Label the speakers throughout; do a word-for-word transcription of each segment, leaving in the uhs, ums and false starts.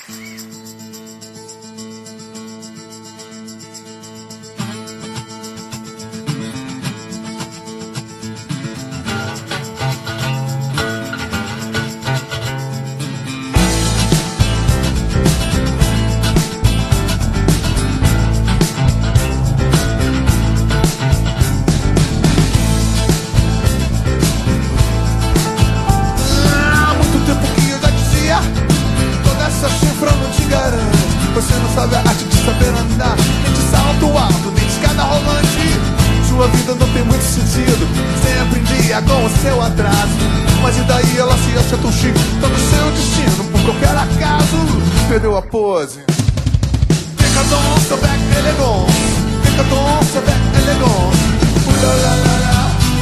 Speaker 1: Você não sabe a arte de saber andar, nem de salto alto, nem de escada rolante. Sua vida não tem muito sentido, sempre em dia com o seu atraso. Mas e daí ela se acha tão chique, tá no seu destino, por qualquer acaso. Perdeu a pose. Decadence, avec élégance. Decadence, avec élégance. Oulalala.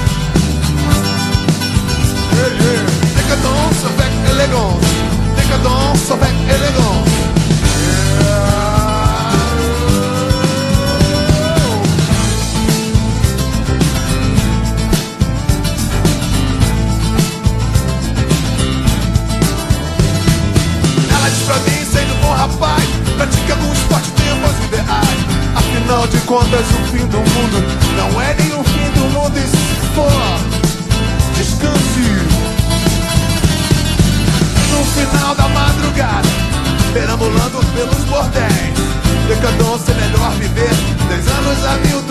Speaker 1: Yeah, yeah. Decadence, avec élégance. Decadence, avec élégance. Ela diz pra mim, sendo bom rapaz, pratique algum esporte, tenha bons ideais. Afinal de contas, o fim do mundo não é nem o fim do mundo, e se for, descanse. No final da madrugada, perambulando pelos bordéis, decadência é melhor viver dez anos a mil